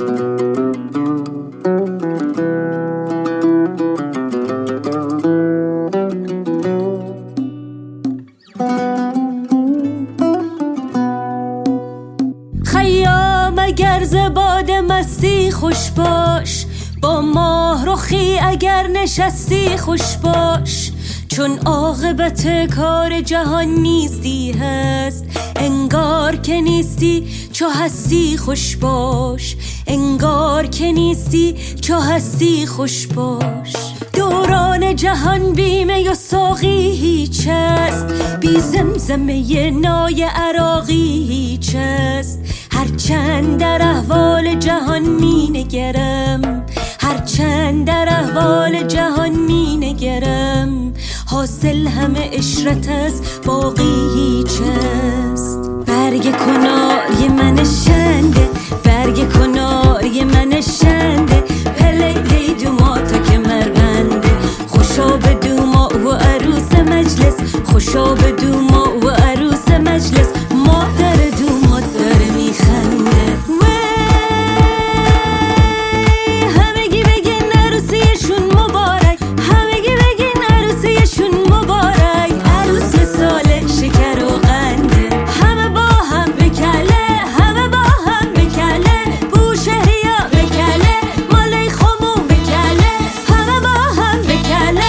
خیام اگر ز باد مستی خوش باش، با ماه رخی اگر نشستی خوش باش، چون عاقبت کار جهان نیستی هست، انگار که نیستی چو هستی خوش باش، انگار که نیستی چو هستی خوش باش. دوران جهان بی می و ساقی هیچ است، بی زمزمه نای عراقی هیچ است. هرچند در احوال جهان می نگرم، هرچند در احوال جهان می نگرم، حاصل همه عشرت است، باقی هیچ است. برگ کناری من شنده، برگ کناری من شنده، پلی دوما تا که مربنده، خوشا به دوما و عروس مجلس، خوشا به دوما و عروس مجلس، مادر دوما داره میخنده. همگی بگین عروسیشون مبارک، همگی بگین عروسیشون مبارک، عروس سال شکر و قنده، همه با هم بکله، همه با هم بکله، بوشهریا بکله، مالی خمون بکله، همه با هم بکله.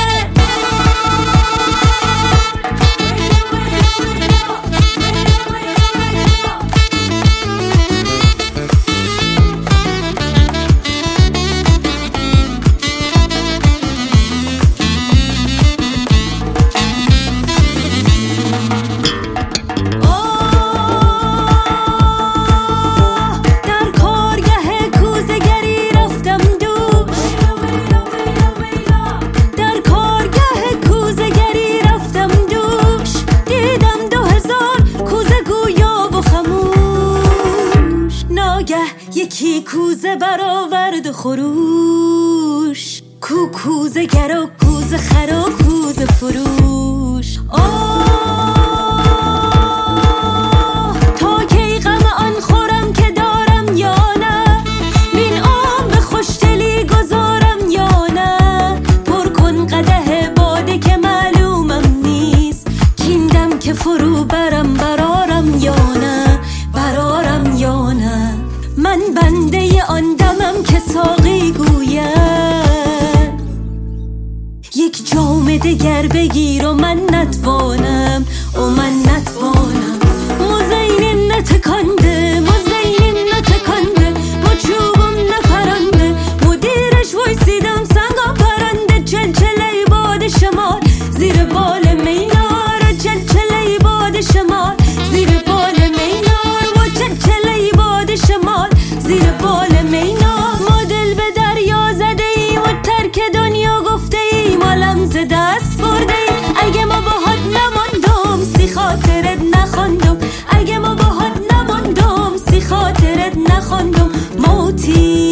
یکی کوزه برآورد خروش، کو کوزه گر و کوزه خر و کوزه فروش. تا کی غم آن خورم که دارم یا نه، بین عمر خوشدلی گذارم یا نه، پر کن قدح باده که معلومم نیست، کیندم که فرو برم برارم یا نه، برارم یا نه. من بنده آن دمم که ساقی گوید، یک جام دگر بگیر و من نتوانم، و من نتوانم. مزینین نتکانده، مزینین نتکانده، ما چوبم نپرنده، مدیرش وایسیدم سنگا پرنده، چلچله باد شمال زیر بال مینار، چلچله باد شمال زیر بال مینار، و چلچله باد شمال زیر بال مینار. ما دل به دریا زده ایم و ترک دنیا گفته ایم، عالم ز دست برده ایم. اگه ما باهات نماندم سی خاطرت نخواندم، اگه ما باهات نماندم سی خاطرت نخواندم. موتی